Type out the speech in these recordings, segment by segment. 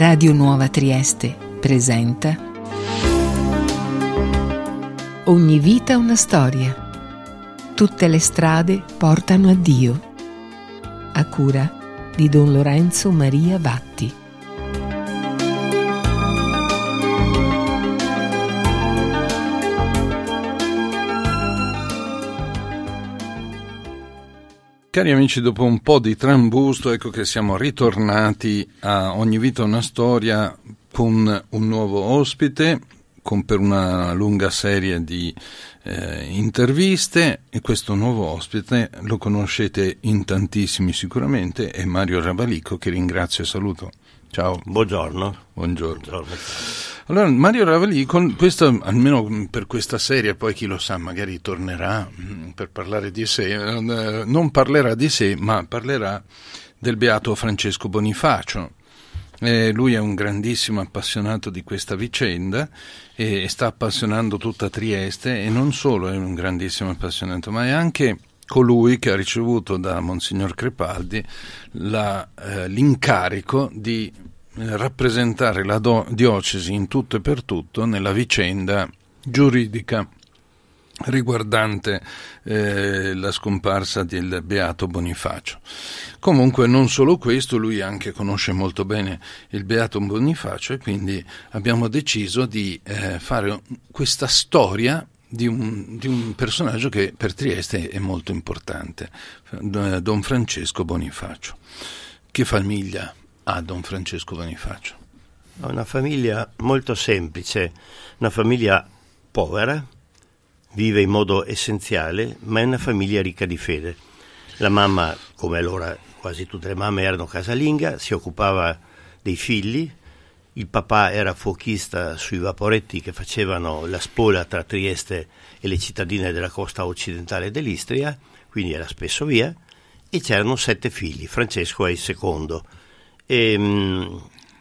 Radio Nuova Trieste presenta Ogni vita una storia. Tutte le strade portano a Dio. A cura di Don Lorenzo Maria Vatti. Cari amici, dopo un po' di trambusto, ecco che siamo ritornati a Ogni vita una storia con un nuovo ospite, per una lunga serie di interviste, e questo nuovo ospite lo conoscete in tantissimi sicuramente, è Mario Ravalico, che ringrazio e saluto. Ciao. Buongiorno. Buongiorno. Allora, Mario Ravalico, questo, almeno per questa serie, poi chi lo sa, magari tornerà per parlare di sé, non parlerà di sé, ma parlerà del beato Francesco Bonifacio. Lui è un grandissimo appassionato di questa vicenda e sta appassionando tutta Trieste, e non solo è un grandissimo appassionato, ma è anche colui che ha ricevuto da Monsignor Crepaldi l'incarico di rappresentare la diocesi in tutto e per tutto nella vicenda giuridica riguardante la scomparsa del beato Bonifacio. Comunque non solo questo, lui anche conosce molto bene il beato Bonifacio, e quindi abbiamo deciso di fare questa storia di un personaggio che per Trieste è molto importante, Don Francesco Bonifacio. Che famiglia ha Don Francesco Bonifacio? Una famiglia molto semplice, una famiglia povera, vive in modo essenziale, ma è una famiglia ricca di fede. La mamma, come allora quasi tutte le mamme, erano casalinga, si occupava dei figli. Il papà era fuochista sui vaporetti che facevano la spola tra Trieste e le cittadine della costa occidentale dell'Istria, quindi era spesso via, e c'erano 7 figli, Francesco è il secondo. I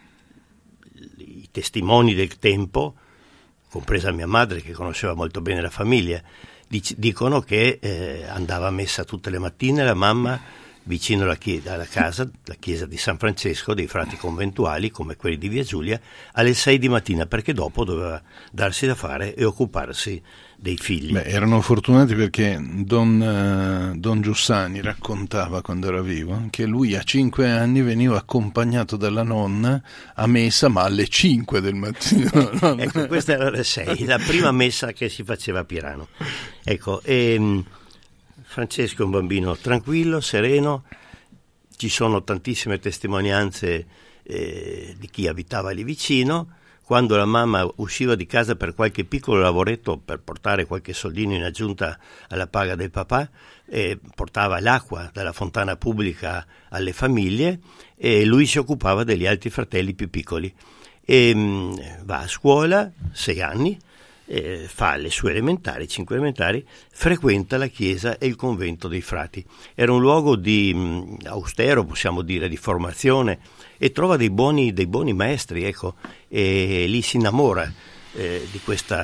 testimoni del tempo, compresa mia madre che conosceva molto bene la famiglia, dicono che andava a messa tutte le mattine la mamma vicino alla casa, la chiesa di San Francesco, dei frati conventuali come quelli di Via Giulia, alle 6 di mattina, perché dopo doveva darsi da fare e occuparsi dei figli. Erano fortunati, perché Don Giussani raccontava quando era vivo che lui a 5 anni veniva accompagnato dalla nonna a messa, ma alle 5 del mattino. Ecco, questa era alle 6, la prima messa che si faceva a Pirano. Ecco, Francesco è un bambino tranquillo, sereno, ci sono tantissime testimonianze di chi abitava lì vicino. Quando la mamma usciva di casa per qualche piccolo lavoretto, per portare qualche soldino in aggiunta alla paga del papà, portava l'acqua dalla fontana pubblica alle famiglie, e lui si occupava degli altri fratelli più piccoli. Va a scuola, 6 anni, fa le sue elementari, 5 elementari, frequenta la chiesa e il convento dei frati. Era un luogo di austero, possiamo dire, di formazione, e trova dei buoni maestri, ecco, e lì si innamora di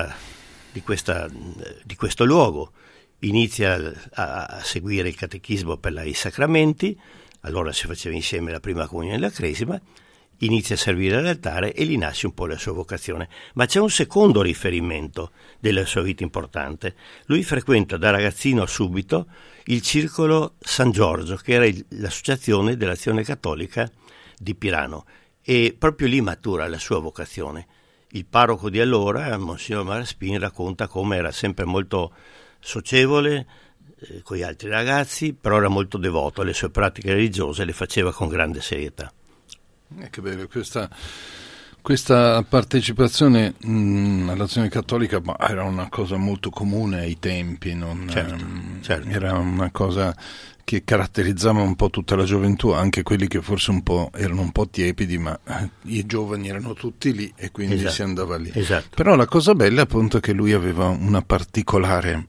questo luogo. Inizia a seguire il catechismo per i sacramenti, allora si faceva insieme la prima comunione e la cresima. Inizia a servire all'altare e lì nasce un po' la sua vocazione. Ma c'è un secondo riferimento della sua vita importante. Lui frequenta da ragazzino subito il Circolo San Giorgio, che era l'associazione dell'Azione Cattolica di Pirano, e proprio lì matura la sua vocazione. Il parroco di allora, Monsignor Maraspin, racconta come era sempre molto socievole con gli altri ragazzi, però era molto devoto, le sue pratiche religiose le faceva con grande serietà. Che bello, questa partecipazione all'azione cattolica era una cosa molto comune ai tempi, certo. Era una cosa che caratterizzava un po' tutta la gioventù, anche quelli che forse erano un po' tiepidi, ma i giovani erano tutti lì, e quindi esatto. Si andava lì. Esatto. Però la cosa bella appunto è che lui aveva una particolare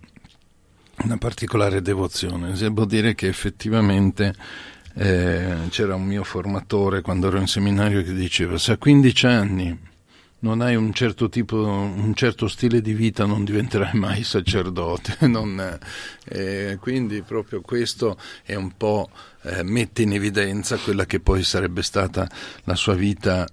devozione. Devo dire che effettivamente c'era un mio formatore quando ero in seminario che diceva: se a 15 anni non hai un certo stile di vita non diventerai mai sacerdote. Quindi proprio questo è un po' mette in evidenza quella che poi sarebbe stata la sua vita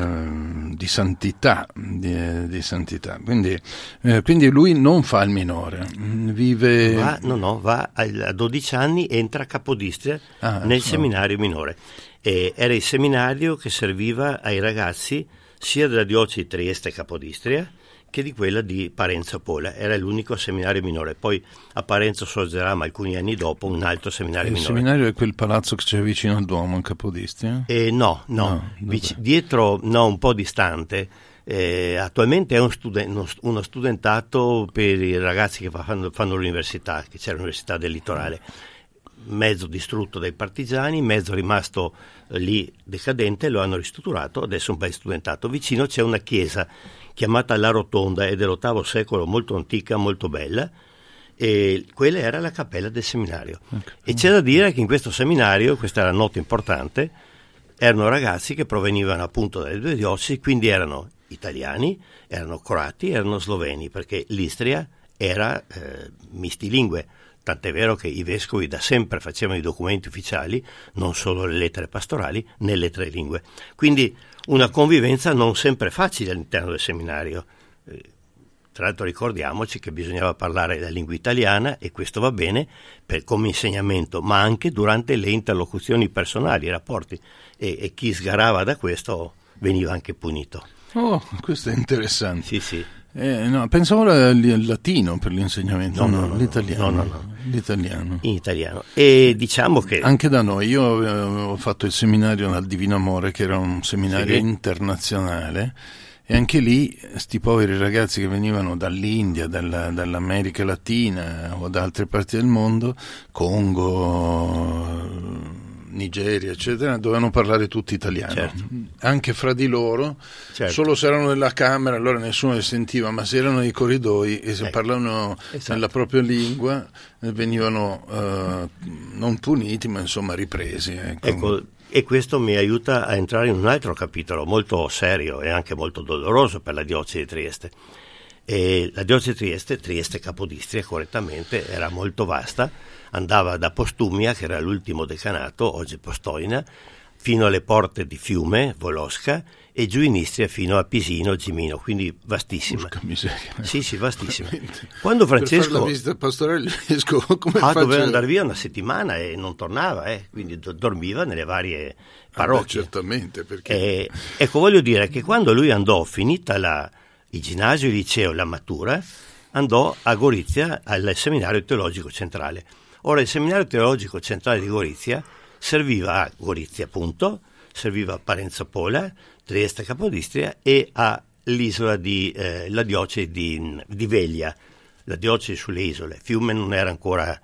di santità, di santità. Quindi lui non fa il minore, vive... Va a 12 anni, entra a Capodistria nel seminario minore. Era il seminario che serviva ai ragazzi sia della diocesi di Trieste e Capodistria che di quella di Parenzo Pola. Era l'unico seminario minore. Poi a Parenzo sorgerà, ma alcuni anni dopo, un altro seminario minore. Il seminario è quel palazzo che c'è vicino al Duomo in Capodistria? No, dietro, un po' distante. Attualmente è uno studentato per i ragazzi che fanno l'università, che c'è l'Università del Litorale. Mezzo distrutto dai partigiani, mezzo rimasto lì decadente, lo hanno ristrutturato, adesso è un bel studentato. Vicino c'è una chiesa chiamata La Rotonda, è dell'VIII secolo, molto antica, molto bella, e quella era la cappella del seminario. Okay. E c'è da dire che in questo seminario, questa era una nota importante, erano ragazzi che provenivano appunto dalle due diocesi, quindi erano italiani, erano croati, erano sloveni, perché l'Istria era mistilingue. Tant'è vero che i vescovi da sempre facevano i documenti ufficiali, non solo le lettere pastorali, nelle tre lingue. Quindi una convivenza non sempre facile all'interno del seminario. Tra l'altro ricordiamoci che bisognava parlare la lingua italiana, e questo va bene come insegnamento, ma anche durante le interlocuzioni personali, i rapporti, e chi sgarava da questo veniva anche punito. Oh, questo è interessante. Sì. Pensavo al latino per l'insegnamento, l'italiano. No. L'italiano. In italiano. E diciamo che... Anche da noi, io ho fatto il seminario al Divino Amore, che era un seminario internazionale, e anche lì sti poveri ragazzi che venivano dall'India, dall'America Latina o da altre parti del mondo, Congo, Nigeria, eccetera, dovevano parlare tutti italiano, certo. Anche fra di loro, certo. Solo se erano nella camera allora nessuno li sentiva, ma se erano nei corridoi e se parlavano nella propria lingua venivano non puniti, ma insomma ripresi. Ecco, e questo mi aiuta a entrare in un altro capitolo molto serio e anche molto doloroso per la diocesi di Trieste. E la diocesi di Trieste Capodistria correttamente, era molto vasta, andava da Postumia, che era l'ultimo decanato, oggi Postojna, fino alle porte di Fiume, Volosca, e giù in Istria fino a Pisino, Gimino, quindi vastissima. Porca miseria. Sì, vastissima. Quando Francesco... Per fare la visita pastorale come doveva andare via una settimana e non tornava, quindi dormiva nelle varie parrocchie. Certamente, perché... ecco, voglio dire che quando lui andò, finita il ginnasio, il liceo, la matura, andò a Gorizia al seminario teologico centrale. Ora, il seminario teologico centrale di Gorizia serviva a Gorizia, appunto, serviva a Parenzo Pola, Trieste Capodistria, e all'isola la diocesi di Veglia, la diocesi sulle isole. Fiume non era ancora,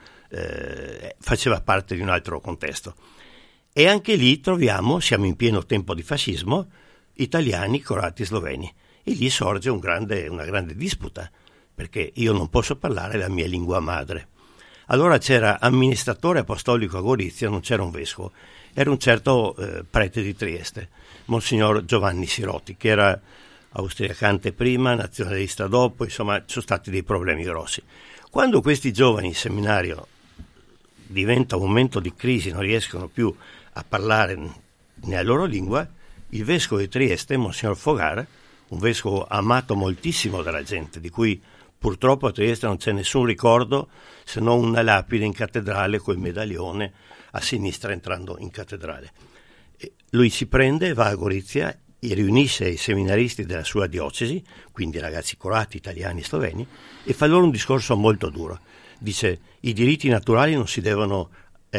faceva parte di un altro contesto. E anche lì siamo in pieno tempo di fascismo, italiani, croati, sloveni. E lì sorge una grande disputa, perché io non posso parlare la mia lingua madre. Allora c'era amministratore apostolico a Gorizia, non c'era un vescovo, era un certo prete di Trieste, Monsignor Giovanni Sirotti, che era austriacante prima, nazionalista dopo, insomma sono stati dei problemi grossi. Quando questi giovani in seminario diventa un momento di crisi, non riescono più a parlare nella loro lingua, il vescovo di Trieste, Monsignor Fogar, un vescovo amato moltissimo dalla gente, di cui purtroppo a Trieste non c'è nessun ricordo se non una lapide in cattedrale col medaglione a sinistra entrando in cattedrale. Lui si prende, va a Gorizia e riunisce i seminaristi della sua diocesi, quindi ragazzi croati, italiani, sloveni, e fa loro un discorso molto duro. Dice: i diritti naturali non si devono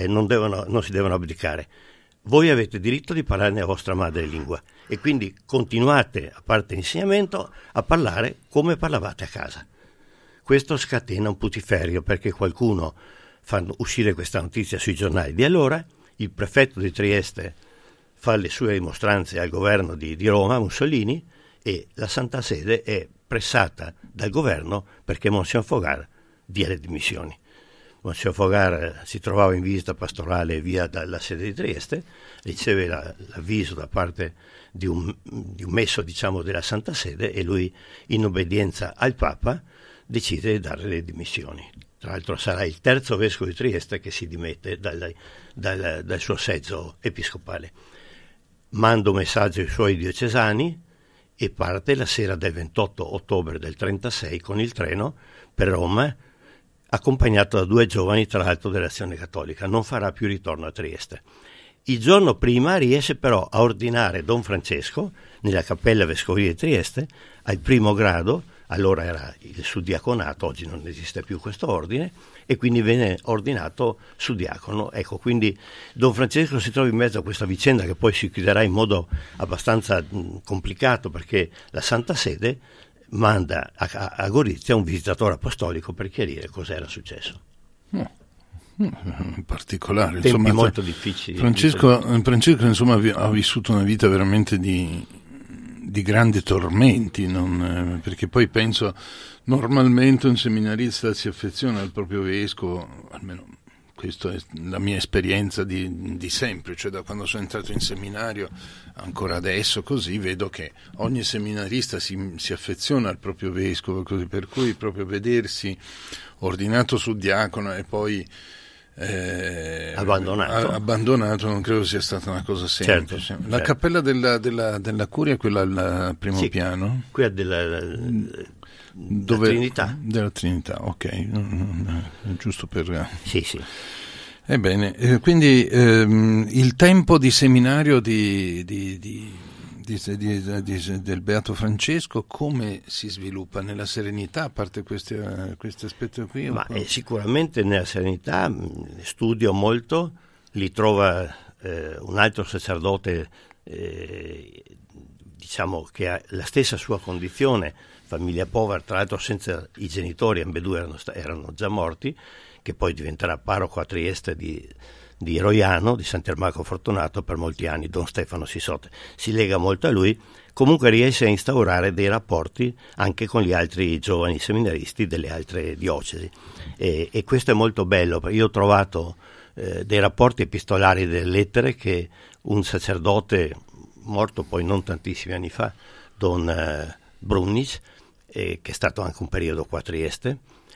abdicare. Voi avete diritto di parlare nella vostra madrelingua e quindi continuate, a parte l'insegnamento, a parlare come parlavate a casa. Questo scatena un putiferio, perché qualcuno fa uscire questa notizia sui giornali di allora, il prefetto di Trieste fa le sue rimostranze al governo di Roma, Mussolini, e la Santa Sede è pressata dal governo perché Monsignor Fogar dia le dimissioni. Monsignor Fogar si trovava in visita pastorale via dalla sede di Trieste, riceve l'avviso da parte di un messo, diciamo, della Santa Sede, e lui, in obbedienza al Papa, decide di dare le dimissioni. Tra l'altro sarà il terzo vescovo di Trieste che si dimette dal suo seggio episcopale. Manda un messaggio ai suoi diocesani e parte la sera del 28 ottobre del 36 con il treno per Roma, accompagnato da 2 giovani, tra l'altro dell'Azione Cattolica. Non farà più ritorno a Trieste. Il giorno prima riesce però a ordinare Don Francesco nella cappella vescovile di Trieste al primo grado. Allora era il suddiaconato, oggi non esiste più questo ordine, e quindi viene ordinato suddiacono. Ecco, quindi Don Francesco si trova in mezzo a questa vicenda che poi si chiuderà in modo abbastanza complicato, perché la Santa Sede manda a Gorizia un visitatore apostolico per chiarire cos'era successo. In particolare, tempi insomma, molto difficili. Francesco insomma ha vissuto una vita veramente di grandi tormenti, perché poi penso normalmente un seminarista si affeziona al proprio vescovo, almeno questa è la mia esperienza di sempre, cioè da quando sono entrato in seminario, ancora adesso così, vedo che ogni seminarista si affeziona al proprio vescovo, così, per cui proprio vedersi ordinato suddiacono e poi abbandonato non credo sia stata una cosa semplice. Certo, la cappella della curia è quella al primo piano? Quella della Trinità. Della Trinità, ok, giusto per... Sì. Ebbene, quindi il tempo di seminario del Beato Francesco come si sviluppa? Nella serenità, a parte questi aspetti qui? Ma sicuramente nella serenità. Studio molto, li trova un altro sacerdote, diciamo, che ha la stessa sua condizione, famiglia povera, tra l'altro senza i genitori, ambedue erano già morti, che poi diventerà parroco a Trieste di Roiano, di Sant'Ermaco Fortunato per molti anni. Don Stefano Sisotte si lega molto a lui, comunque riesce a instaurare dei rapporti anche con gli altri giovani seminaristi delle altre diocesi, e questo è molto bello. Io ho trovato dei rapporti epistolari, delle lettere che un sacerdote morto poi non tantissimi anni fa, Don Brunnic, che è stato anche un periodo qua a Trieste,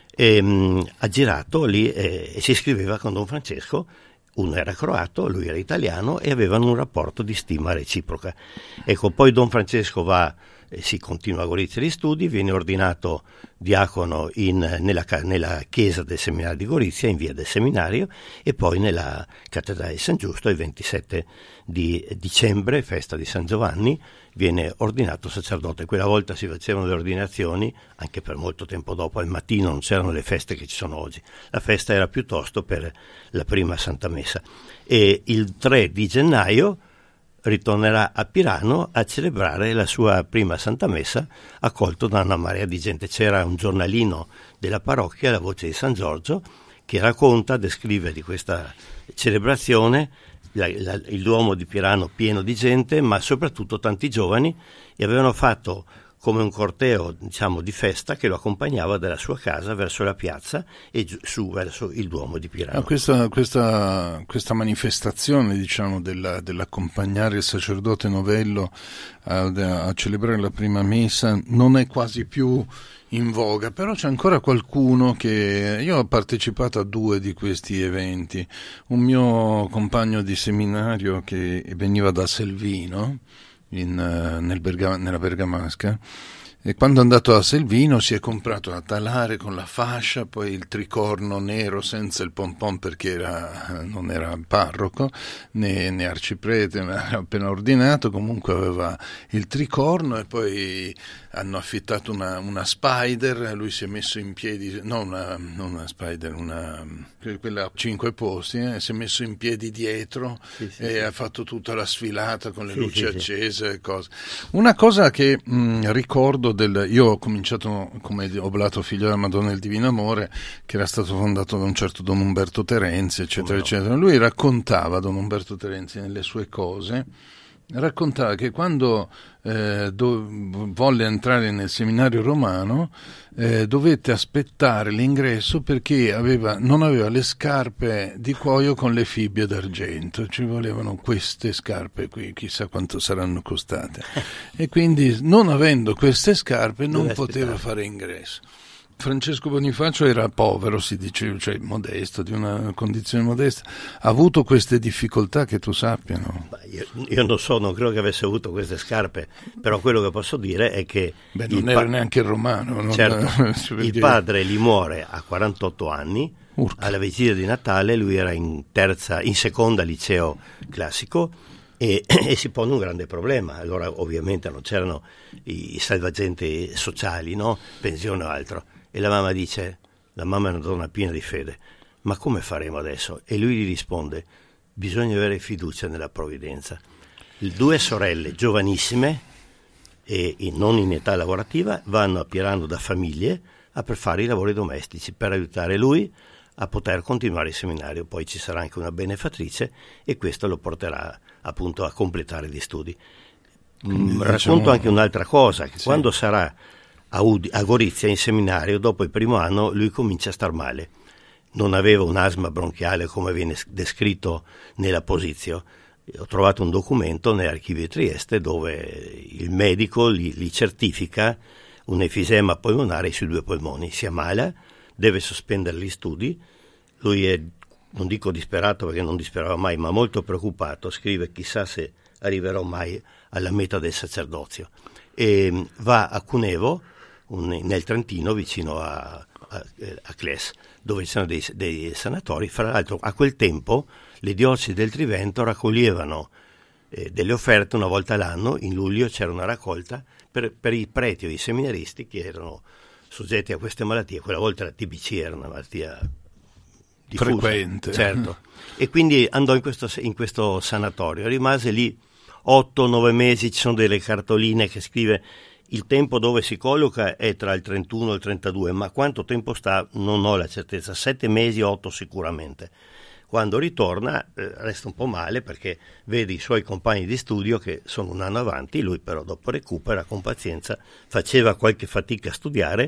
ha girato lì e si scriveva con Don Francesco. Uno era croato, lui era italiano, e avevano un rapporto di stima reciproca. Ecco, poi Don Francesco si continua a Gorizia di studi, viene ordinato diacono nella chiesa del seminario di Gorizia, in via del seminario, e poi nella cattedrale di San Giusto. Il 27 di dicembre, festa di San Giovanni, viene ordinato sacerdote. Quella volta si facevano le ordinazioni, anche per molto tempo dopo, al mattino, non c'erano le feste che ci sono oggi. La festa era piuttosto per la prima Santa Messa. E il 3 di gennaio ritornerà a Pirano a celebrare la sua prima Santa Messa, accolto da una marea di gente. C'era un giornalino della parrocchia, La Voce di San Giorgio, che descrive di questa celebrazione il Duomo di Pirano pieno di gente, ma soprattutto tanti giovani, e avevano fatto come un corteo, diciamo, di festa che lo accompagnava dalla sua casa verso la piazza e su verso il Duomo di Pirano. Questa manifestazione, diciamo, dell'accompagnare il sacerdote novello a celebrare la prima messa non è quasi più in voga, però c'è ancora qualcuno che... Io ho partecipato a 2 di questi eventi. Un mio compagno di seminario che veniva da Selvino, nella Bergamasca, e quando è andato a Selvino si è comprato la talare con la fascia, poi il tricorno nero senza il pompon, perché non era parroco né arciprete, ma era appena ordinato, comunque aveva il tricorno, e poi hanno affittato una Spider, lui si è messo in piedi, non una Spider, quella a 5 posti, si è messo in piedi dietro e ha fatto tutta la sfilata con le luci accese e cose. Una cosa che ricordo io ho cominciato come Oblato Figlio della Madonna del Divino Amore, che era stato fondato da un certo Don Umberto Terenzi, eccetera, eccetera. Lui raccontava, Don Umberto Terenzi, nelle sue cose, raccontava che quando volle entrare nel seminario romano dovette aspettare l'ingresso perché non aveva le scarpe di cuoio con le fibbie d'argento, ci volevano queste scarpe qui, chissà quanto saranno costate, e quindi non avendo queste scarpe non poteva fare ingresso. Francesco Bonifacio era povero, si dice, cioè modesto, di una condizione modesta. Ha avuto queste difficoltà che tu sappia, no? Io non so, non credo che avesse avuto queste scarpe, però quello che posso dire è che... non era neanche il romano. Certo, il padre gli muore a 48 anni, Urca. Alla vigilia di Natale, lui era in seconda liceo classico e si pone un grande problema. Allora ovviamente non c'erano i salvagente sociali, no? Pensione o altro. E la mamma dice, la mamma è una donna piena di fede, ma come faremo adesso? E lui gli risponde, bisogna avere fiducia nella provvidenza. 2 sorelle giovanissime e non in età lavorativa vanno a Pirano da famiglie per fare i lavori domestici per aiutare lui a poter continuare il seminario. Poi ci sarà anche una benefattrice e questo lo porterà appunto a completare gli studi. Racconto anche un'altra cosa, che quando sarà a Gorizia in seminario, dopo il primo anno lui comincia a star male. Non aveva un asma bronchiale come viene descritto nella Posizio. Ho trovato un documento nell'archivio di Trieste dove il medico gli certifica un efisema polmonare sui 2 polmoni. Si ammala, deve sospendere gli studi. Lui è, non dico disperato perché non disperava mai, ma molto preoccupato. Scrive, chissà se arriverò mai alla meta del sacerdozio. E va a Cunevo, nel Trentino, vicino a Cles, dove ci sono dei sanatori. Fra l'altro a quel tempo le diocesi del Trivento raccoglievano delle offerte una volta l'anno. In luglio c'era una raccolta per i preti o i seminaristi che erano soggetti a queste malattie. Quella volta la TBC era una malattia diffusa, frequente, certo. E quindi andò in questo sanatorio, rimase lì 8-9 mesi. Ci sono delle cartoline che scrive il tempo dove si colloca è tra il 31 e il 32, ma quanto tempo sta non ho la certezza, 7 mesi, 8 sicuramente. Quando ritorna resta un po' male perché vede i suoi compagni di studio che sono un anno avanti, lui però dopo recupera con pazienza, faceva qualche fatica a studiare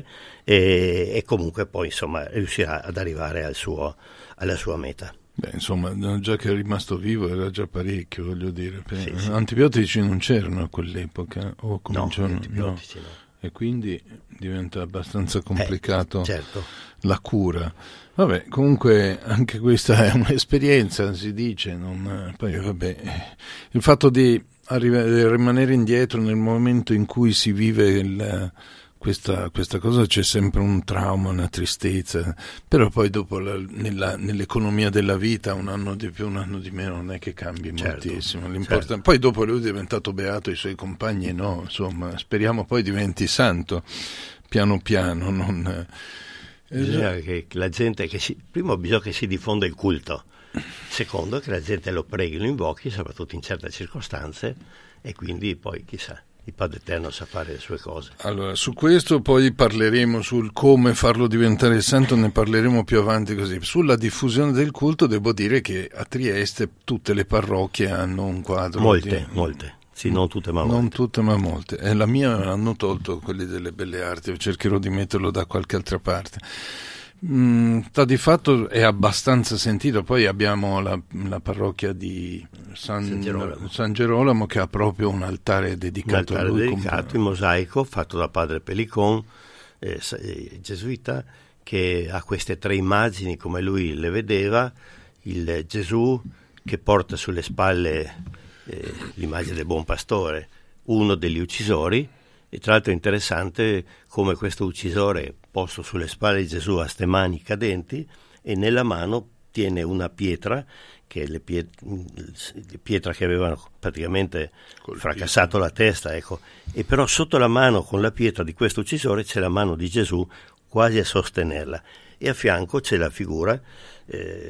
e comunque poi insomma riuscirà ad arrivare alla sua meta. Beh, insomma, già che è rimasto vivo era già parecchio, voglio dire. Sì. Antibiotici non c'erano a quell'epoca? O cominciano, antibiotici no. E quindi diventa abbastanza complicato certo. La cura. Vabbè, comunque anche questa è un'esperienza, si dice. Poi vabbè, il fatto di rimanere indietro nel momento in cui si vive questa cosa, c'è sempre un trauma, una tristezza, però poi dopo nell'economia della vita un anno di più, un anno di meno non è che cambi moltissimo. Certo. Poi dopo lui è diventato beato, i suoi compagni no, insomma, speriamo poi diventi santo piano piano. Bisogna che la gente primo bisogna che si diffonda il culto, secondo che la gente lo preghi, lo invochi, soprattutto in certe circostanze, e quindi poi chissà, il Padre Eterno sa fare le sue cose. Allora, su questo poi parleremo, sul come farlo diventare santo, ne parleremo più avanti così. Sulla diffusione del culto devo dire che a Trieste tutte le parrocchie hanno un quadro. Molte. Sì, non tutte ma molte. Non tutte ma molte. E la mia hanno tolto quelli delle Belle Arti, cercherò di metterlo da qualche altra parte. Sta di fatto è abbastanza sentito. Poi abbiamo la parrocchia di San Gerolamo che ha proprio un altare dedicato a lui. In mosaico, fatto da padre Pelicon, gesuita, che ha queste 3 immagini come lui le vedeva: il Gesù che porta sulle spalle l'immagine del buon pastore, uno degli uccisori, e tra l'altro è interessante come questo uccisore posto sulle spalle di Gesù ha ste mani cadenti e nella mano tiene una pietra, che è le pietra che avevano praticamente fracassato la testa, ecco. E però sotto la mano con la pietra di questo uccisore c'è la mano di Gesù quasi a sostenerla, e a fianco c'è la figura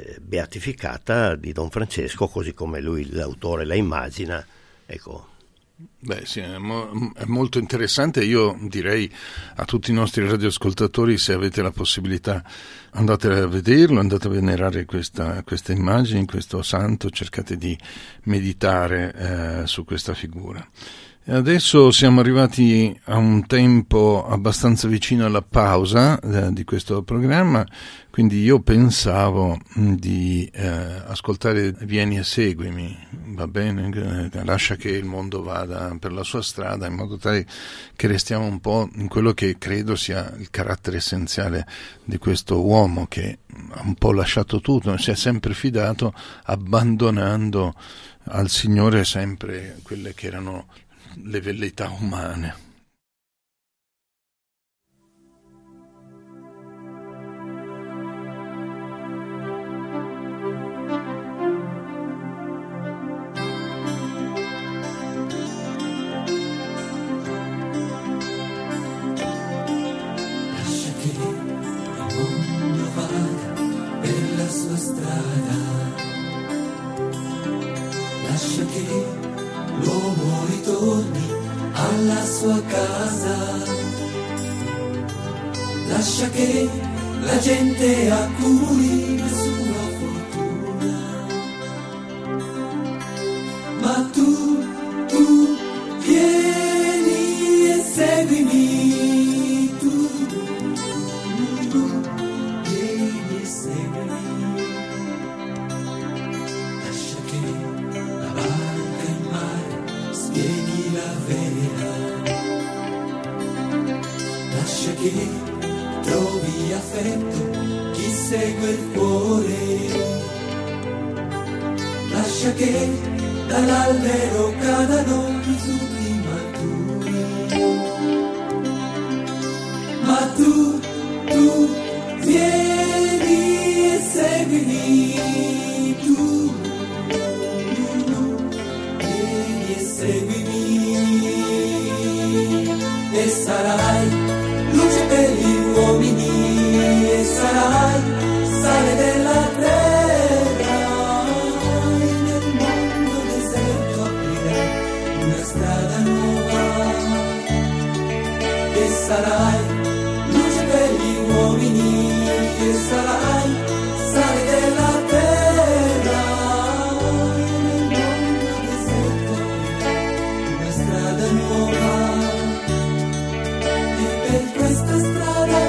beatificata di Don Francesco, così come lui, l'autore, la immagina, ecco. Beh sì, è molto interessante. Io direi a tutti i nostri radioascoltatori, se avete la possibilità, andate a vederlo, andate a venerare questa immagine, questo santo, cercate di meditare su questa figura. E adesso siamo arrivati a un tempo abbastanza vicino alla pausa di questo programma, quindi io pensavo di ascoltare Vieni e seguimi, va bene? Lascia che il mondo vada per la sua strada, in modo tale che restiamo un po' in quello che credo sia il carattere essenziale di questo uomo che ha un po' lasciato tutto, si è sempre fidato, abbandonando al Signore sempre quelle che erano le velleità umane. Lascia che il mondo vada per la sua strada, lascia che l'uomo ritorni alla sua casa, lascia che la gente accumuli la sua fortuna, ma tu vieni e seguimi, tu vieni e seguimi, lascia che la barca in mare spieghi la verità, lascia che trovi affetto chi segue il cuore, lascia che dall'albero cadano i frutti maturi, ma tu vieni e seguimi, tu vieni e seguimi, e sarai luce per gli uomini, e sarai sale della terra, e nel mondo deserto aprirai una strada nuova, e sarai luce per gli uomini, e sarai sale della terra, e nel mondo deserto aprirai una strada nuova. Per questa strada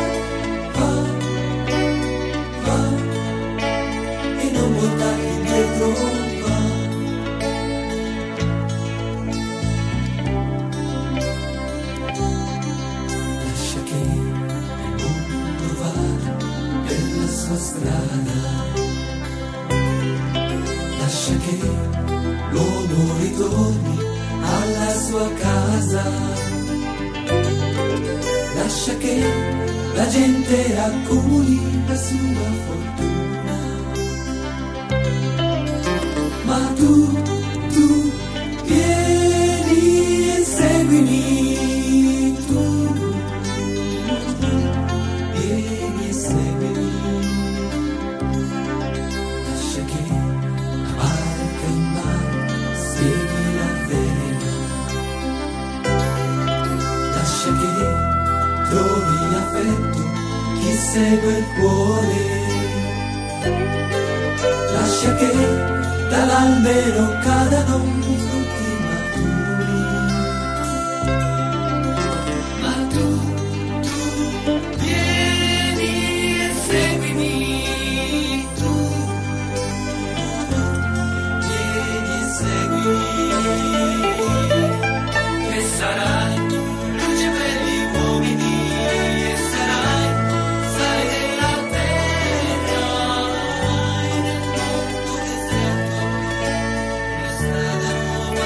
va e non voltare indietro, va. Lascia che il mondo vada per la sua strada, lascia che l'uomo ritorni alla sua casa, lascia che la gente accumuli la sua fortuna, ma tu vieni e seguimi, tu vieni e seguimi, lascia che la barca in mare segui la verità, lascia che trovi affetto chi segue il cuore, lascia che dall'albero cadano i frutti maturi, ma tu vieni e seguimi, tu vieni e seguimi, e sarai luce per gli uomini, e sarai sale della terra, e nel mondo deserto una strada nuova.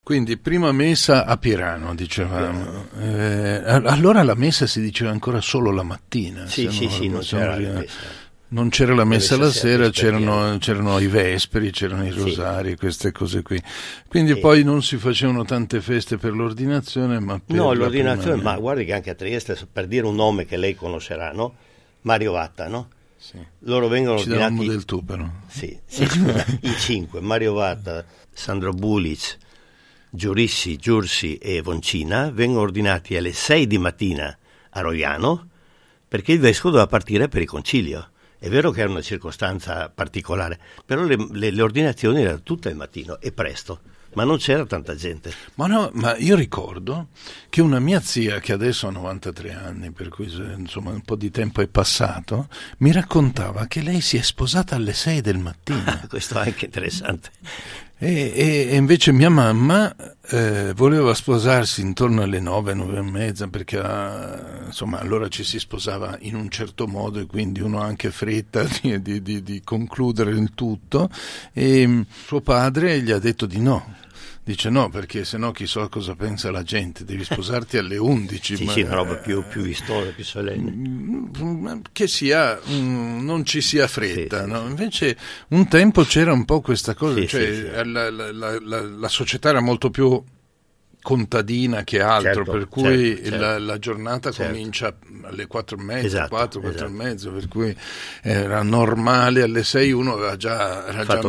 Quindi prima messa a Pirano, dicevamo. Allora la messa si diceva ancora solo la mattina. Sì, non c'era la messa. Non c'era la messa la sera, c'erano c'erano i vesperi, c'erano i rosari, queste cose qui. Quindi poi non si facevano tante feste per l'ordinazione, ma per l'ordinazione, ma guardi che anche a Trieste, per dire un nome che lei conoscerà, no? Mario Vatta, no? Sì. Loro vengono ordinati... Ci del tu però. Sì, scusa, i 5, Mario Vatta, Sandro Bulic, Giursi e Voncina, vengono ordinati alle 6 di mattina a Roiano, perché il vescovo doveva partire per il concilio. È vero che era una circostanza particolare, però le ordinazioni erano tutte al mattino e presto, ma non c'era tanta gente. Ma io ricordo che una mia zia, che adesso ha 93 anni, per cui insomma un po' di tempo è passato, mi raccontava che lei si è sposata alle 6 del mattino. Questo è anche interessante. E invece mia mamma voleva sposarsi intorno alle 9 e mezza, perché insomma allora ci si sposava in un certo modo e quindi uno ha anche fretta di concludere il tutto, e suo padre gli ha detto di no. Dice no, perché sennò chissà cosa pensa la gente, devi sposarti alle 11. Sì, una roba più vistosa, più solenne. Che sia, non ci sia fretta, sì, no? Invece un tempo c'era un po' questa cosa, Sì. La società era molto più contadina che altro, Certo, per cui certo. La giornata comincia alle 4:30, Esatto, 4 e mezzo, per cui era normale, alle 6 uno aveva già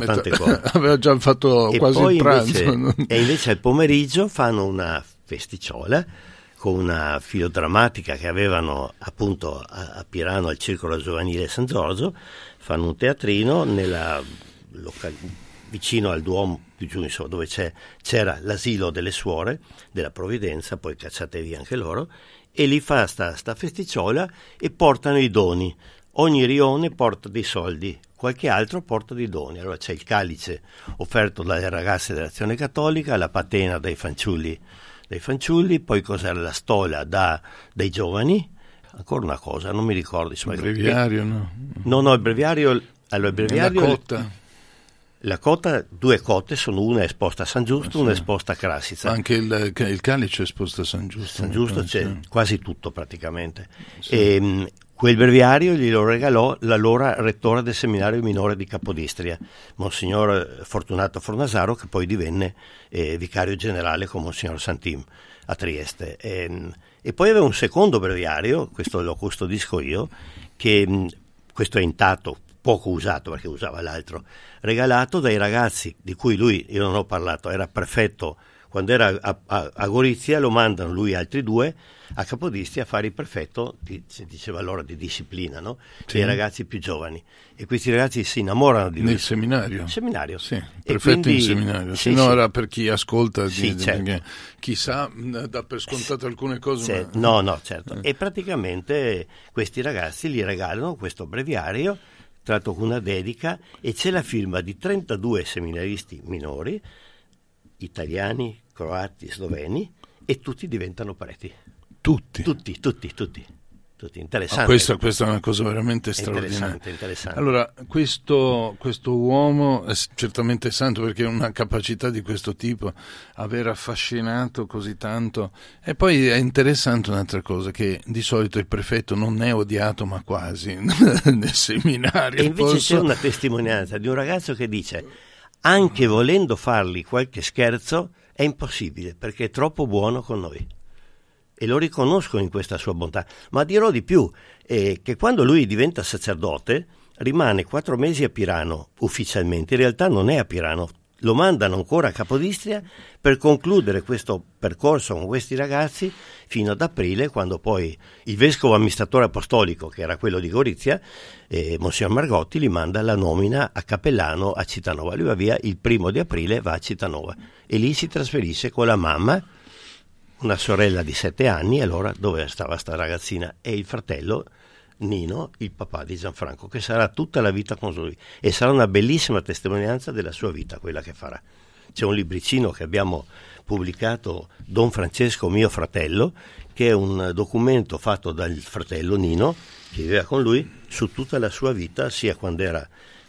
fatto e quasi poi il pranzo. Invece al pomeriggio fanno una festiciola con una filodrammatica che avevano appunto a Pirano al Circolo Giovanile San Giorgio, fanno un teatrino vicino al Duomo, più giù, insomma, dove c'era l'asilo delle suore della Provvidenza, poi cacciate via anche loro, e lì fa sta festicciola e portano i doni. Ogni rione porta dei soldi, qualche altro porta dei doni. Allora c'è il calice offerto dalle ragazze dell'Azione Cattolica, la patena dai fanciulli, poi cos'era la stola dai giovani. Ancora una cosa, non mi ricordo. Insomma, il breviario, no? No, il breviario... Allora, il breviario... La cotta. La cotta, 2 cotte, sono una esposta a San Giusto, una esposta a Crasizza. Ma anche il calice è esposto a San Giusto. San Giusto c'è quasi tutto praticamente. Sì. E quel breviario glielo regalò l'allora rettore del seminario minore di Capodistria, Monsignor Fortunato Fornasaro, che poi divenne vicario generale con Monsignor Santim a Trieste. E poi aveva un secondo breviario, questo lo custodisco io, che questo è intatto, poco usato perché usava l'altro, regalato dai ragazzi di cui io non ho parlato, era prefetto quando era a Gorizia, lo mandano lui e altri 2 a Capodistria a fare il prefetto, si diceva allora di disciplina, no? Sì. Dei ragazzi più giovani, e questi ragazzi si innamorano di lui. Nel seminario? Seminario. Sì, prefetto in seminario, se no era per chi ascolta, certo. Perché chissà, dà per scontato alcune cose. Sì, ma... No, certo. E praticamente questi ragazzi gli regalano questo breviario tratto con una dedica, e c'è la firma di 32 seminaristi minori, italiani, croati, sloveni, e tutti diventano preti. Tutti? Tutti. Interessante. Questa è una cosa veramente straordinaria. Interessante. Allora, questo uomo è certamente santo, perché una capacità di questo tipo, aver affascinato così tanto. E poi è interessante un'altra cosa, che di solito il prefetto non è odiato, ma quasi, nel seminario. E invece c'è una testimonianza di un ragazzo che dice: anche volendo fargli qualche scherzo è impossibile, perché è troppo buono con noi. E lo riconoscono in questa sua bontà. Ma dirò di più, che quando lui diventa sacerdote rimane 4 mesi a Pirano ufficialmente, in realtà non è a Pirano, lo mandano ancora a Capodistria per concludere questo percorso con questi ragazzi fino ad aprile, quando poi il vescovo amministratore apostolico, che era quello di Gorizia, Monsignor Margotti, gli manda la nomina a cappellano a Citanova. Lui va via il 1° aprile, va a Citanova e lì si trasferisce con la mamma, una sorella di 7 anni, allora dove stava sta ragazzina, e il fratello Nino, il papà di Gianfranco, che sarà tutta la vita con lui, e sarà una bellissima testimonianza della sua vita quella che farà. C'è un libricino che abbiamo pubblicato, Don Francesco mio fratello, che è un documento fatto dal fratello Nino, che viveva con lui, su tutta la sua vita, sia quando era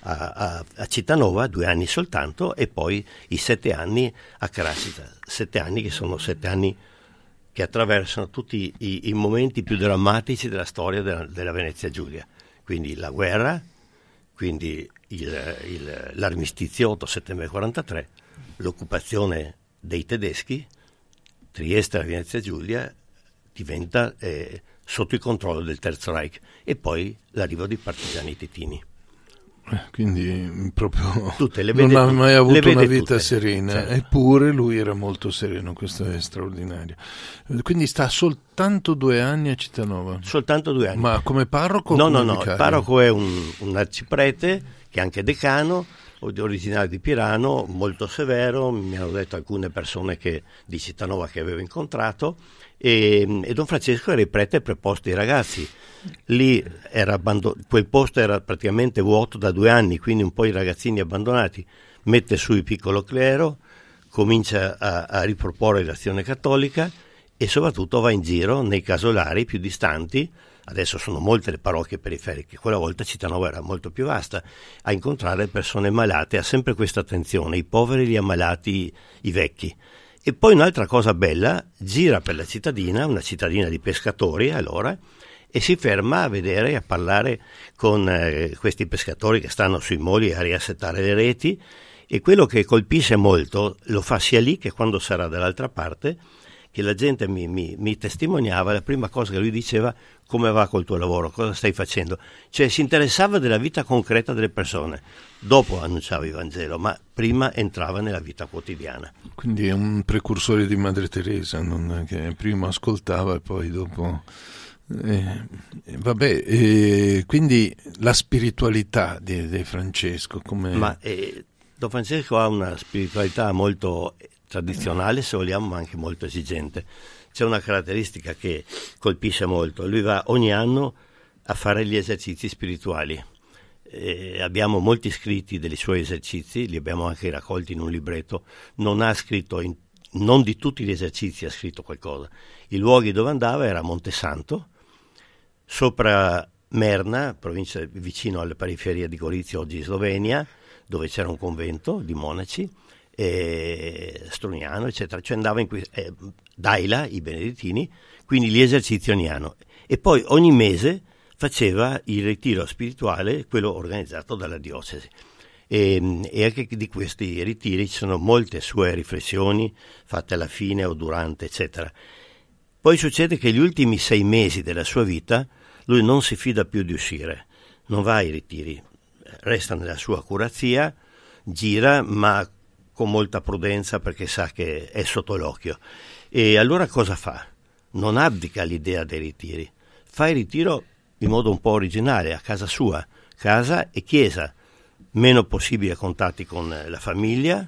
a Cittànova, 2 anni soltanto, e poi i 7 anni a Caraccica, 7 anni che sono 7 anni che attraversano tutti i momenti più drammatici della storia della Venezia Giulia. Quindi la guerra, quindi l'armistizio 8 settembre 43, l'occupazione dei tedeschi, Trieste e la Venezia Giulia diventa sotto il controllo del Terzo Reich, e poi l'arrivo dei partigiani titini. Quindi proprio non ha mai avuto una vita tutte, serena, certo. Eppure lui era molto sereno, questo è straordinario. Quindi sta soltanto 2 anni a Cittànova? Soltanto 2 anni. Ma come parroco? No, vicario? il parroco è un arciprete che è anche decano, originario di Pirano, molto severo, mi hanno detto alcune persone di Cittànova che avevo incontrato, e Don Francesco era il prete preposto ai ragazzi. Lì quel posto era praticamente vuoto da 2 anni, quindi un po' i ragazzini abbandonati. Mette su il piccolo clero, comincia a riproporre l'azione cattolica e soprattutto va in giro nei casolari più distanti. Adesso sono molte le parrocchie periferiche, quella volta Cittànova era molto più vasta, a incontrare persone malate. Ha sempre questa attenzione, i poveri, gli ammalati, i vecchi. E poi un'altra cosa bella, gira per la cittadina, una cittadina di pescatori allora, e si ferma a vedere e a parlare con questi pescatori che stanno sui moli a riassettare le reti, e quello che colpisce molto lo fa sia lì che quando sarà dall'altra parte, che la gente mi testimoniava. La prima cosa che lui diceva: come va col tuo lavoro, cosa stai facendo? Cioè si interessava della vita concreta delle persone. Dopo annunciava il Vangelo, ma prima entrava nella vita quotidiana. Quindi è un precursore di Madre Teresa, che prima ascoltava e poi dopo... quindi la spiritualità di Francesco come... Don Francesco ha una spiritualità molto tradizionale, se vogliamo, ma anche molto esigente. C'è una caratteristica che colpisce molto: lui va ogni anno a fare gli esercizi spirituali. Abbiamo molti scritti dei suoi esercizi, li abbiamo anche raccolti in un libretto. Non ha scritto, non di tutti gli esercizi ha scritto qualcosa. I luoghi dove andava era Montesanto, sopra Merna, provincia vicino alla periferia di Gorizia, oggi Slovenia, dove c'era un convento di monaci, Strugnano, eccetera. Cioè andava in Daila, i benedettini, quindi gli esercizi ogni anno. E poi ogni mese faceva il ritiro spirituale, quello organizzato dalla diocesi. E anche di questi ritiri ci sono molte sue riflessioni fatte alla fine o durante, eccetera. Poi succede che gli ultimi 6 mesi della sua vita lui non si fida più di uscire, non va ai ritiri, resta nella sua curazia, gira ma con molta prudenza perché sa che è sotto l'occhio. E allora cosa fa? Non abdica l'idea dei ritiri, fa il ritiro in modo un po' originale, a casa sua, casa e chiesa, meno possibile contatti con la famiglia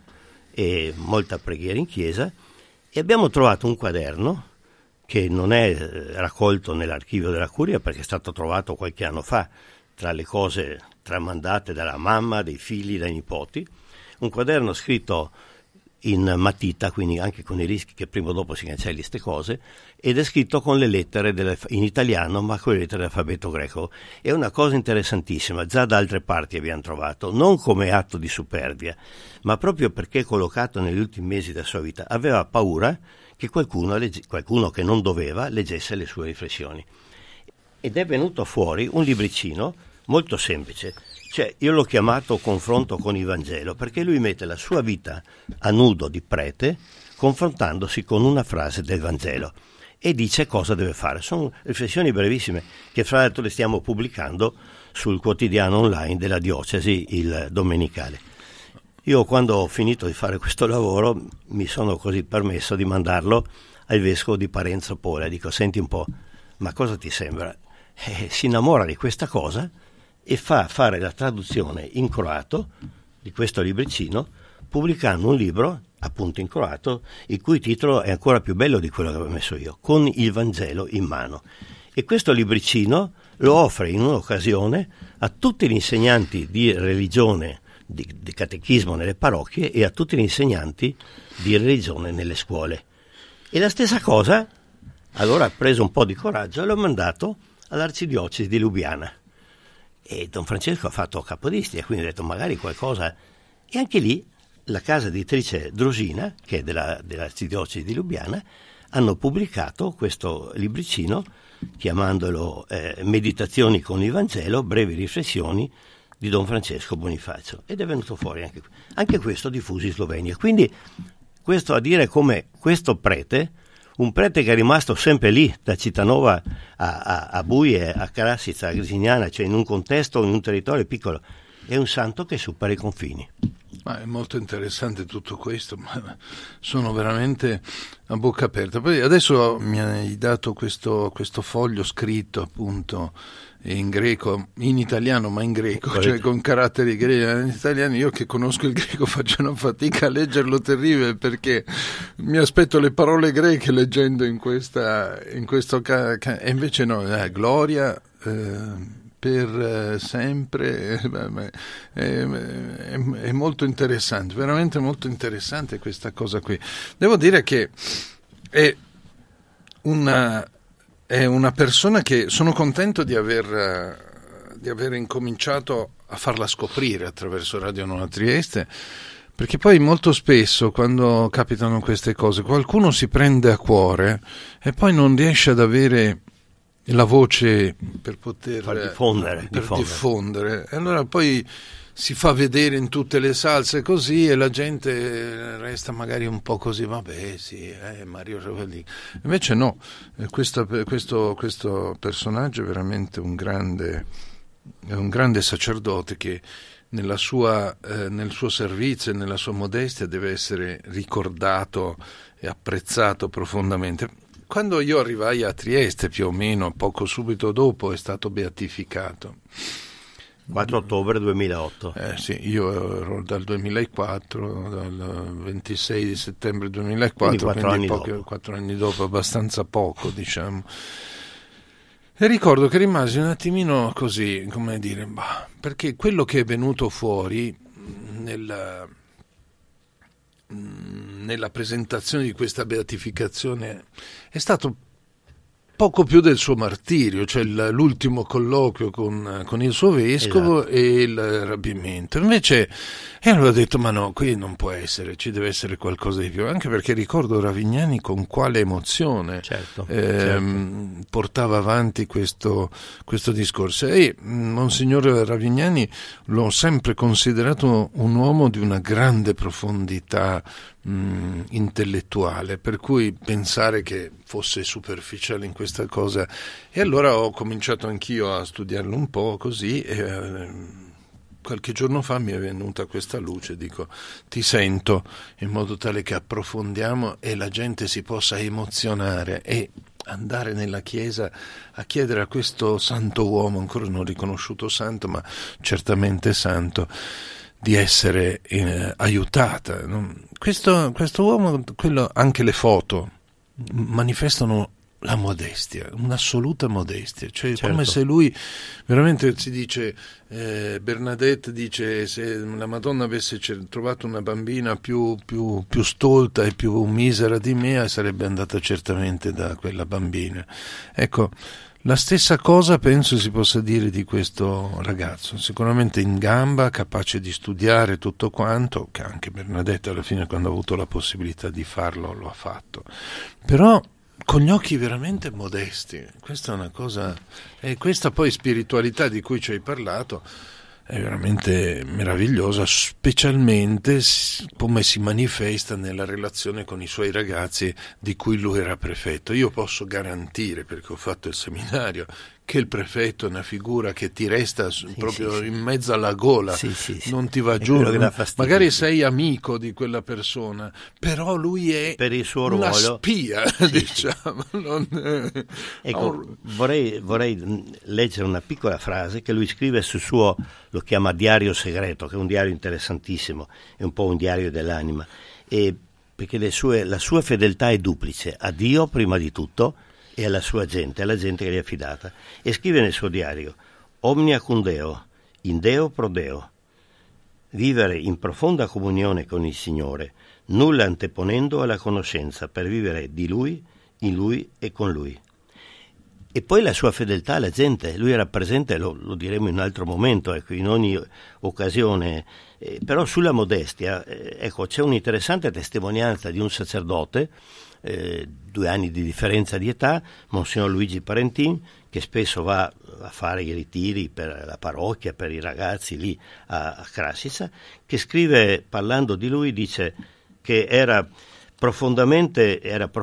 e molta preghiera in chiesa. E abbiamo trovato un quaderno che non è raccolto nell'archivio della Curia perché è stato trovato qualche anno fa tra le cose tramandate dalla mamma, dei figli, dai nipoti, un quaderno scritto in matita, quindi anche con i rischi che prima o dopo si cancelli queste cose, ed è scritto con le lettere in italiano ma con le lettere dell'alfabeto greco. È una cosa interessantissima, già da altre parti abbiamo trovato, non come atto di superbia, ma proprio perché collocato negli ultimi mesi della sua vita aveva paura che qualcuno che non doveva leggesse le sue riflessioni. Ed è venuto fuori un libricino molto semplice, cioè io l'ho chiamato Confronto con il Vangelo, perché lui mette la sua vita a nudo di prete confrontandosi con una frase del Vangelo e dice cosa deve fare. Sono riflessioni brevissime che fra l'altro le stiamo pubblicando sul quotidiano online della diocesi, il Domenicale. Io quando ho finito di fare questo lavoro mi sono così permesso di mandarlo al vescovo di Parenzo Pola. Dico: senti un po', ma cosa ti sembra? Si innamora di questa cosa e fa fare la traduzione in croato di questo libricino, pubblicando un libro appunto in croato, il cui titolo è ancora più bello di quello che avevo messo io, Con il Vangelo in mano. E questo libricino lo offre in un'occasione a tutti gli insegnanti di religione, di catechismo nelle parrocchie e a tutti gli insegnanti di religione nelle scuole. E la stessa cosa, allora ha preso un po' di coraggio e l'ho mandato all'arcidiocesi di Lubiana, E Don Francesco ha fatto capodistria, quindi ha detto magari qualcosa. E anche lì la casa editrice Drosina, che è della arcidiocesi di Lubiana, hanno pubblicato questo libricino chiamandolo Meditazioni con il Vangelo, brevi riflessioni di Don Francesco Bonifacio, ed è venuto fuori anche questo diffuso in Slovenia. Quindi questo a dire come questo prete, un prete che è rimasto sempre lì, da Citanova a Buie, a Karasica, a Grisignana, cioè in un contesto, in un territorio piccolo, è un santo che supera i confini. Ma è molto interessante tutto questo, ma sono veramente a bocca aperta. Poi adesso mi hai dato questo foglio scritto appunto in greco, in italiano ma in greco, cioè con caratteri greci in italiano. Io che conosco il greco faccio una fatica a leggerlo terribile, perché mi aspetto le parole greche leggendo in questo e invece no, gloria per sempre, è molto interessante, veramente molto interessante questa cosa qui. Devo dire che è una persona che sono contento di aver incominciato a farla scoprire attraverso Radio Nuova Trieste, perché poi molto spesso quando capitano queste cose qualcuno si prende a cuore e poi non riesce ad avere la voce per poter diffondere. E allora poi si fa vedere in tutte le salse così e la gente resta magari un po' così, vabbè sì, Mario Rovellini. Invece no, questo personaggio è veramente un grande sacerdote che nel suo servizio e nella sua modestia deve essere ricordato e apprezzato profondamente. Quando io arrivai a Trieste, più o meno poco subito dopo, è stato beatificato. 4 ottobre 2008. Sì, io ero dal 2004, dal 26 di settembre 2004, quindi 4 anni dopo, abbastanza poco, diciamo. E ricordo che rimasi un attimino così, come dire, perché quello che è venuto fuori nella presentazione di questa beatificazione è stato poco più del suo martirio, cioè l'ultimo colloquio con il suo vescovo, esatto, e il rapimento. Invece allora ho detto, ma no, qui non può essere, ci deve essere qualcosa di più, anche perché ricordo Ravignani con quale emozione certo. portava avanti questo discorso. E Monsignor Ravignani l'ho sempre considerato un uomo di una grande profondità intellettuale, per cui pensare che fosse superficiale in questa cosa, e allora ho cominciato anch'io a studiarlo un po' così, e qualche giorno fa mi è venuta questa luce, dico ti sento, in modo tale che approfondiamo e la gente si possa emozionare e andare nella chiesa a chiedere a questo santo uomo, ancora non riconosciuto santo ma certamente santo, di essere aiutata. Questo uomo, anche le foto manifestano la modestia, un'assoluta modestia, cioè certo. Come se lui veramente, si dice, Bernadette dice, se la Madonna avesse trovato una bambina più stolta e più misera di me, sarebbe andata certamente da quella bambina. Ecco, la stessa cosa penso si possa dire di questo ragazzo, sicuramente in gamba, capace di studiare tutto quanto, che anche Bernadette alla fine, quando ha avuto la possibilità di farlo, lo ha fatto, però con gli occhi veramente modesti. Questa è una cosa, e questa poi spiritualità di cui ci hai parlato è veramente meravigliosa, specialmente come si manifesta nella relazione con i suoi ragazzi di cui lui era prefetto. Io posso garantire, perché ho fatto il seminario, che il prefetto è una figura che ti resta proprio in mezzo alla gola, non ti va giù, magari sei amico di quella persona, però lui è per il suo una ruolo spia, diciamo. Ecco, vorrei leggere una piccola frase che lui scrive sul suo, lo chiama diario segreto, che è un diario interessantissimo, è un po' un diario dell'anima, e perché la sua fedeltà è duplice, a Dio prima di tutto e alla sua gente, alla gente che gli è affidata, e scrive nel suo diario: omnia cum Deo, in Deo pro Deo, vivere in profonda comunione con il Signore, nulla anteponendo alla conoscenza, per vivere di Lui, in Lui e con Lui. E poi la sua fedeltà alla gente, lui era presente, lo diremo in un altro momento, ecco, in ogni occasione, però sulla modestia, ecco, c'è un'interessante testimonianza di un sacerdote, 2 anni di differenza di età, Monsignor Luigi Parentin, che spesso va a fare i ritiri per la parrocchia, per i ragazzi lì a Krasica, che scrive, parlando di lui, dice che era profondamente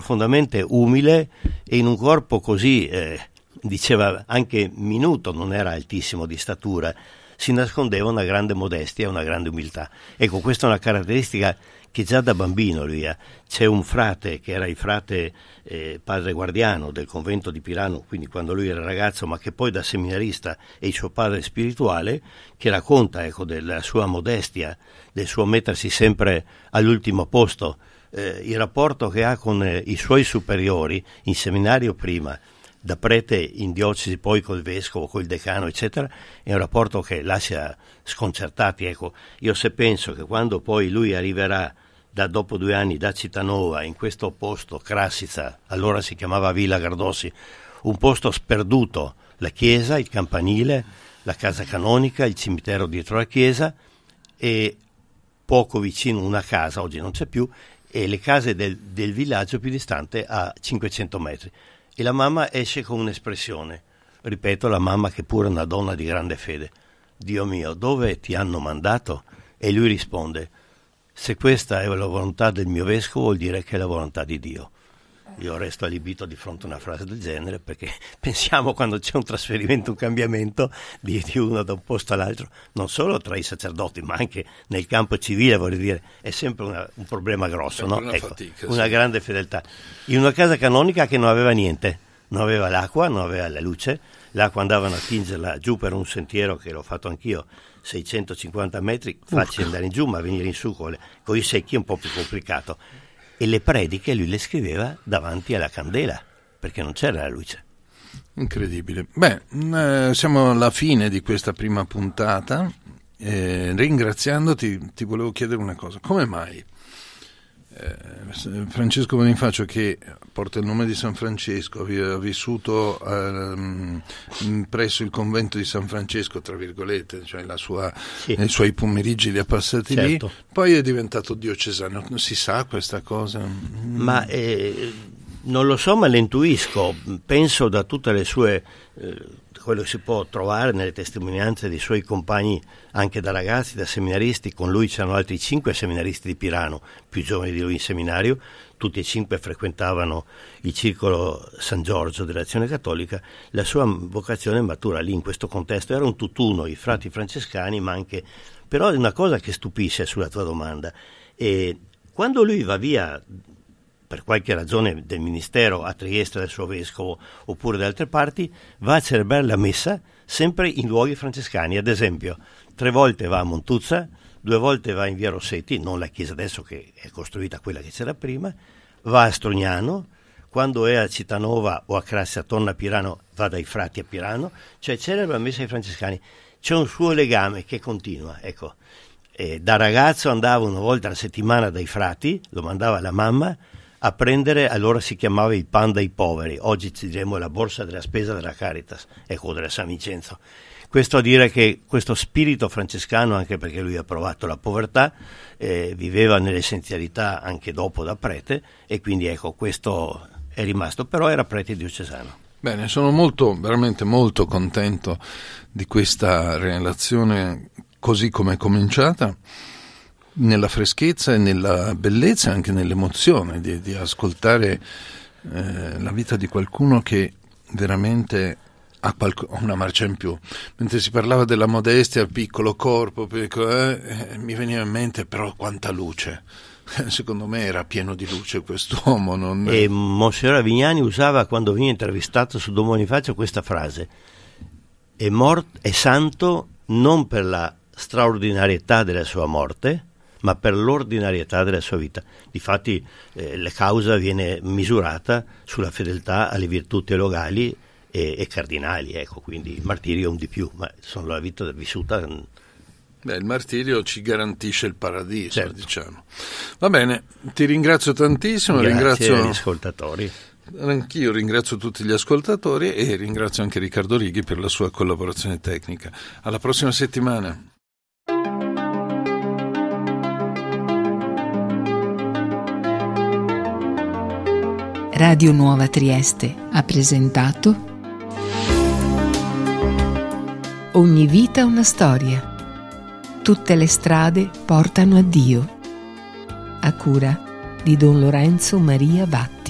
umile e in un corpo così, diceva anche minuto, non era altissimo di statura, si nascondeva una grande modestia e una grande umiltà. Ecco, questa è una caratteristica che già da bambino lui ha. C'è un frate che era il frate padre guardiano del convento di Pirano, quindi quando lui era ragazzo, ma che poi da seminarista è il suo padre spirituale, che racconta, ecco, della sua modestia, del suo mettersi sempre all'ultimo posto, il rapporto che ha con i suoi superiori in seminario prima, da prete in diocesi poi col vescovo, col decano eccetera, è un rapporto che lascia sconcertati. Ecco, io se penso che quando poi lui arriverà dopo 2 anni da Citanova in questo posto, Krasica, allora si chiamava Villa Gardossi, un posto sperduto, la chiesa, il campanile, la casa canonica, il cimitero dietro la chiesa e poco vicino una casa, oggi non c'è più, e le case del villaggio più distante a 500 metri. E la mamma esce con un'espressione, ripeto, la mamma che pure è una donna di grande fede: Dio mio, dove ti hanno mandato? E lui risponde: se questa è la volontà del mio vescovo vuol dire che è la volontà di Dio. Io resto allibito di fronte a una frase del genere, perché pensiamo quando c'è un trasferimento, un cambiamento di uno da un posto all'altro, non solo tra i sacerdoti ma anche nel campo civile, voglio dire, è sempre un problema grosso, no? Una fatica, una sì. Grande fedeltà. In una casa canonica che non aveva niente, non aveva l'acqua, non aveva la luce, l'acqua andavano a tingerla giù per un sentiero che l'ho fatto anch'io, 650 metri, facile andare in giù, ma venire in su con i secchi è un po' più complicato. E le prediche lui le scriveva davanti alla candela, perché non c'era la luce. Incredibile. Beh, siamo alla fine di questa prima puntata. Ringraziandoti, ti volevo chiedere una cosa. Come mai Francesco Bonifacio, che porta il nome di San Francesco, aveva vissuto presso il convento di San Francesco, tra virgolette, cioè sì, i suoi pomeriggi li ha passati certo, lì, poi è diventato diocesano. Non si sa questa cosa? Ma non lo so, ma le intuisco. Penso da tutte le sue quello che si può trovare nelle testimonianze dei suoi compagni, anche da ragazzi, da seminaristi. Con lui c'erano altri 5 seminaristi di Pirano, più giovani di lui in seminario, tutti e 5 frequentavano il circolo San Giorgio dell'Azione Cattolica. La sua vocazione matura lì in questo contesto, era un tutt'uno, i frati francescani, ma anche, però è una cosa che stupisce sulla tua domanda, e quando lui va via per qualche ragione del ministero a Trieste del suo vescovo oppure da altre parti, va a celebrare la messa sempre in luoghi francescani. Ad esempio, 3 volte va a Montuzza, 2 volte va in via Rossetti, non la chiesa adesso che è costruita quella che c'era prima, va a Strognano, quando è a Citanova o a Krasica torna a Pirano, va dai frati a Pirano, cioè celebra la messa ai francescani. C'è un suo legame che continua, ecco. Da ragazzo andava 1 volta alla settimana dai frati, lo mandava la mamma a prendere, allora si chiamava il pan dei poveri, oggi ci diremo la borsa della spesa della Caritas, ecco, della San Vincenzo. Questo a dire che questo spirito francescano, anche perché lui ha provato la povertà, viveva nell'essenzialità anche dopo da prete, e quindi ecco, questo è rimasto, però era prete diocesano. Bene, sono veramente molto contento di questa relazione così come è cominciata, nella freschezza e nella bellezza, anche nell'emozione di ascoltare la vita di qualcuno che veramente ha una marcia in più. Mentre si parlava della modestia, piccolo corpo, mi veniva in mente però quanta luce. Secondo me era pieno di luce quest'uomo. E Monsignor Avignani usava, quando veniva intervistato su Don Bonifacio, questa frase: è santo non per la straordinarietà della sua morte, ma per l'ordinarietà della sua vita. Difatti la causa viene misurata sulla fedeltà alle virtù teologali e cardinali, ecco, quindi il martirio è un di più, ma sono la vita vissuta. Il martirio ci garantisce il paradiso, certo, diciamo. Va bene, ti ringrazio tantissimo. Grazie ringrazio agli ascoltatori. Anch'io ringrazio tutti gli ascoltatori e ringrazio anche Riccardo Righi per la sua collaborazione tecnica. Alla prossima settimana. Radio Nuova Trieste ha presentato Ogni vita una storia. Tutte le strade portano a Dio. A cura di Don Lorenzo Maria Vatti.